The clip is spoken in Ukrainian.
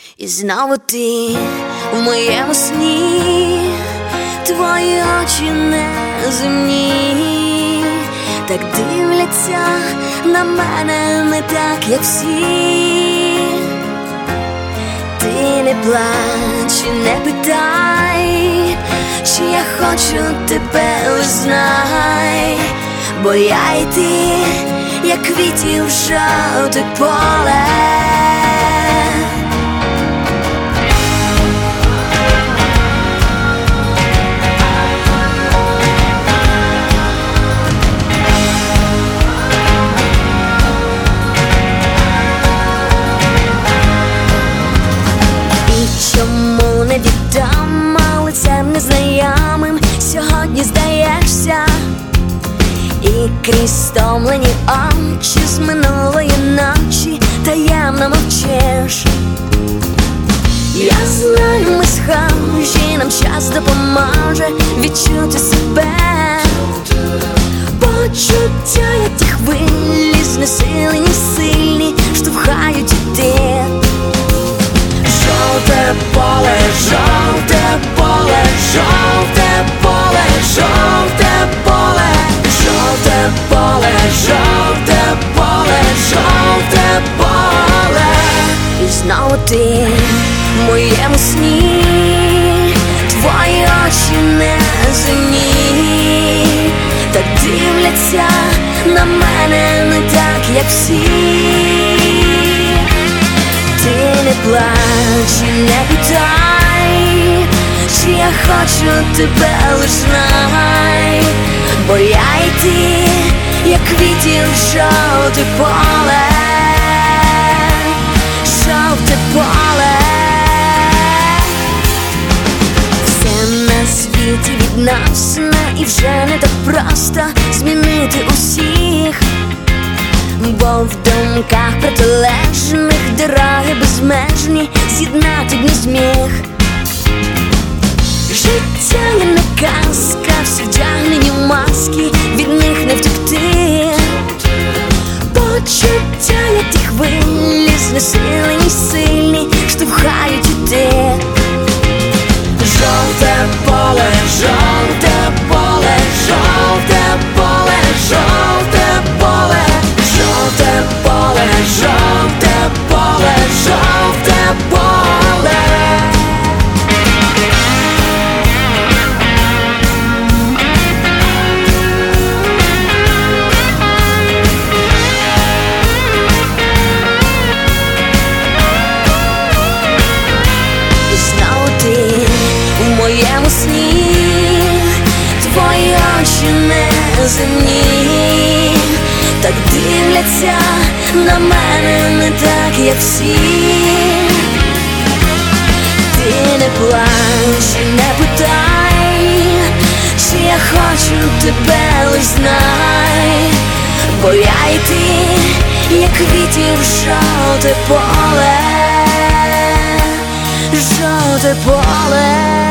І знову ти в моєму сні, твої очі неземні, так дивляться на мене не так, як всі. Ти не плач і не питай, чи я хочу тебе, лиш знай, бо я і ти, як квітів жовте поле. Чому невідомо лицем незнайомим сьогодні здаєшся, і крізь стомлені очі з минулої ночі таємно мовчиш. Я знаю, ми схожі, нам час допоможе відчути себе. Почуття, як ті хвилі, знесилені, сильні, штовхають іти. Жовте поле, жовте поле, жовте поле, жовте поле, жовте поле, жовте поле, жовте поле. І знову ти в моєму сні, твої очі неземні, так дивляться на мене не так, як всі. Ти не плач і не питай, чи я хочу тебе, лиш знай, бо я і ти, як квітів жовте поле, жовте поле. Все на світі відносно, і вже не так просто змінити усіх, бо в думках протилежних дороги безмежні з'єднати б не зміг. Життя є не казка, всі вдягнені в маски, від них не втекти. Почуття, як ті хвилі, знесилені, сильні, штовхають іти. Жовте поле, жовте поле, жовте поле, жовте поле, жовте поле, жовте поле, жовте поле. І знову ти в моєму сні, твої очі неземні, так дивляться на мене не так, як всі. Ти не плач і не питай, чи я хочу тебе, лиш знай, бо я і ти, як квітів жовте поле, жовте поле.